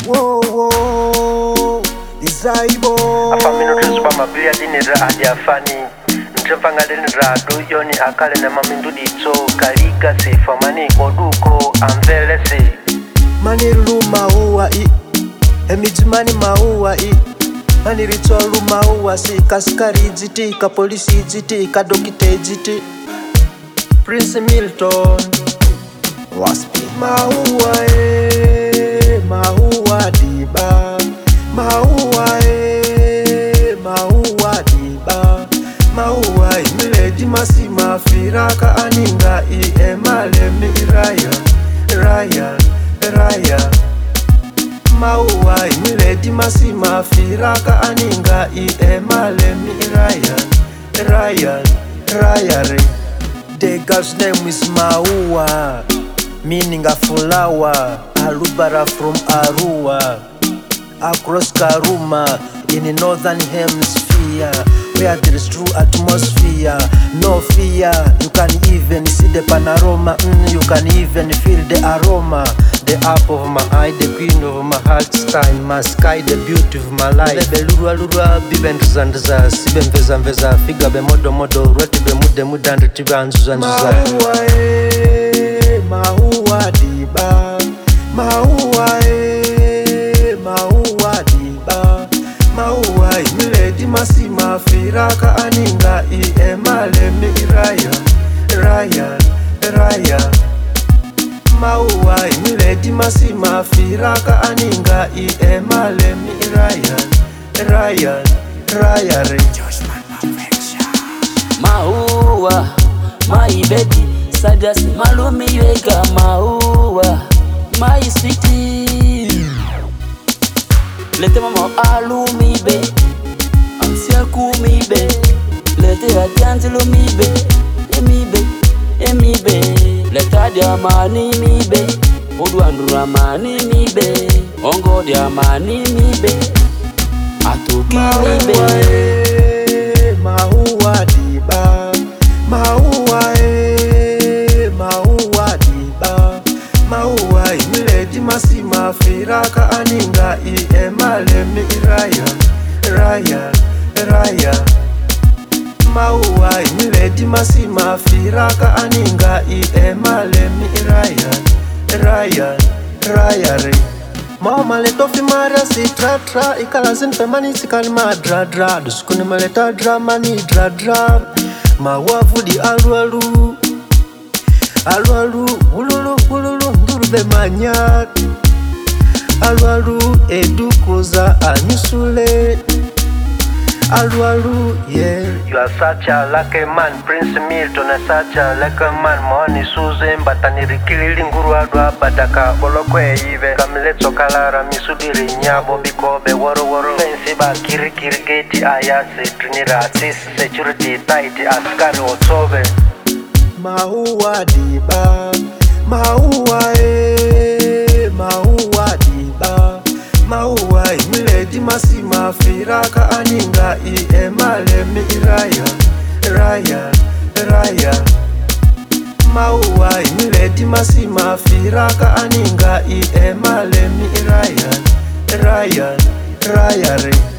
Whoa, whoa, Isaibo. Afamino tuzuba mabili adinira adiafani. Nchempanga denira doyoni akale na mamindu dito. Kaliga se famani koduko amvelese. Maniru maua i, emijimani maua i. Maniricholu maua si, kaskari jiti, kapolisi jiti, kadokite jiti. Prince Milton Waspi maua maua diba, maua maua diba, maua miledi masima firaka aninga emale miraya, raya, raya. Maua miledi masima firaka aninga emale miraya, raya, raya re. The girl's name is Maua, meaning a flower. Alubara from Arua, across Karuma, in the northern hemisphere, where there is true atmosphere. No fear, you can even see the panorama. You can even feel the aroma. The apple of my eye, the queen of my heart, time, my sky, the beauty of my life. Belurua lurua, bibenduzanduza, sibemvezamveza, figa bemodo modo, roti bemude mudande tibanzuzanduza. Maua diba, maua maua diba, maua miledi masima firaka aninga emale miraya, raya, raya. Maua miledi masima firaka aninga emale miraya, raya, raya re. Maua, my baby, sadas malumi wega maua, my sweetie. Lete mama alumi be, ansia kumi be, lete atianzilo mi be, emi be. Leta diamani mi be, oduandura mani mi be, ongo diamani mi be, atoki mi be. Maua diba, maua maua diba, maua miledi masima firaka aninga emale miraya, raya, raya. Maua miledi masima firaka aninga emale miraya, raya, raya re. Mama leto fi mara si tra tra, ikalazin femani sikali ma dra dra. Dusukuni maleta drama ni dra dra. Mawavu di alu alu, alu alu, ululu ululu ndurube manyak. Alu alu edukoza anyusule. Alu alu, yeah. You are such a lucky man, Prince Milton is such a lucky man. Mwani suze mbatani rikili nguru adwa badaka bolokwe ive. Kamiletso kalara misudiri nyabo bikobe woro woro. Fensi ba kiri kiri geti ayase trinira atis security tight askari otsobe. Maua diba, maua maua diba, maua miledi masima firaka aninga emale miraya, raya, raya. Maua miledi masima firaka aninga emale miraya, raya, raya re.